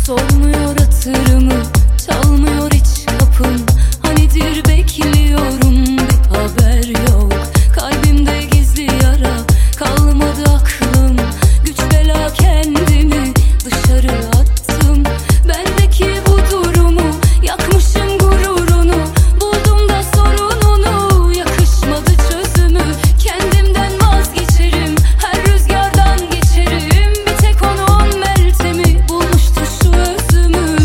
Sormuyor hatırımı, çalmıyor hiç kapım. Hanidir bekliyorum, bir haber yok. Kalbimde gizli yara, kalmadı aklım. Güç bela kendimi dışarı attım. Bendeki bu durumu, yakmışım gururunu. Buldum da sorununu, yakışmadı çözümü. Kendimden vazgeçerim, her rüzgardan geçerim. Bir tek onun meltemi bulmuştu şu özümü.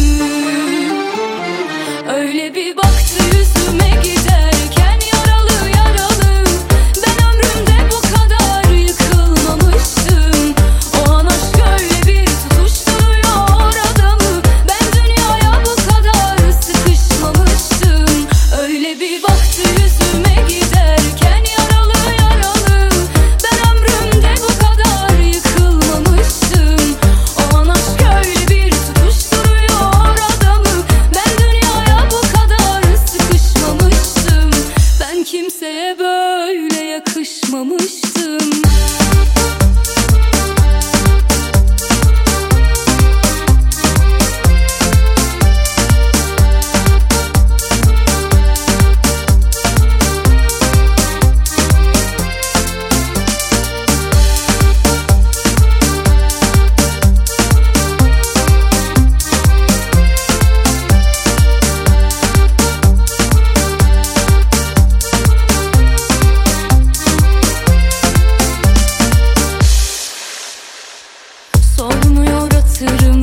Öyle bir baktı yüzüme giderken, yaralı yaralı. Ben ömrümde bu kadar yıkılmamıştım. O an aşk öyle bir tutuşturuyor adamı. Ben dünyaya bu kadar sıkışmamıştım. Öyle bir baktı yüzüme giderken, yaralı yaralı. Ben ömrümde bu kadar yıkılmamıştım. O an aşk öyle bir tutuşturuyor adamı. Ben dünyaya bu kadar sıkışmamıştım. Ben kimseye böyle yakışmamıştım. Sormuyor hatırım,